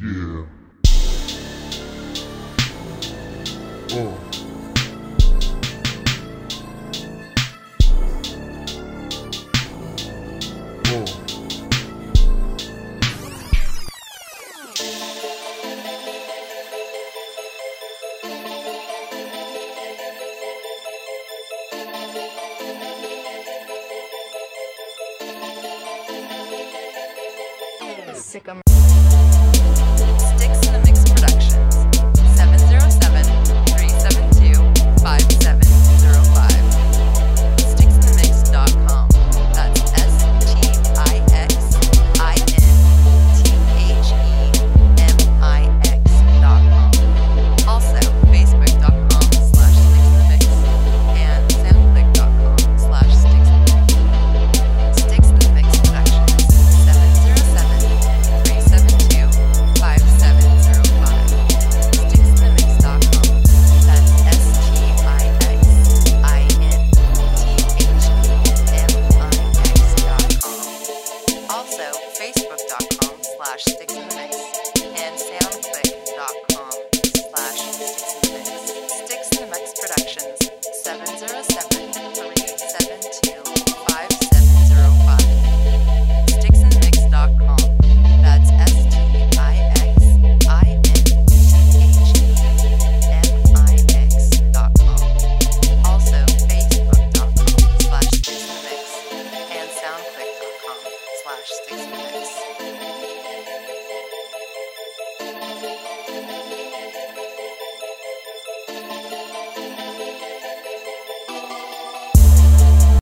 Yeah. Oh. Oh. Sick 'em. Sticks in the Mix Productions, 707-372-5705. Sticksinthemix.com. That's STIXINTHEMIX.com. Also, Facebook.com/SticksInTheMix and SoundClick.com/SticksInTheMix. Sticks in the Mix Productions, 707-372-5705. Sticksinthemix.com. That's STIXINTHEMIX.com. Also, Facebook.com/SticksInTheMix and SoundClick.com/SticksInTheMix. Sticks in the Mix Productions, 707-372-5705. Sticksinthemix.com. That's STIXINTHEMIX.com. Also, Facebook.com/SticksInTheMix and SoundClick.com/SticksInTheMix.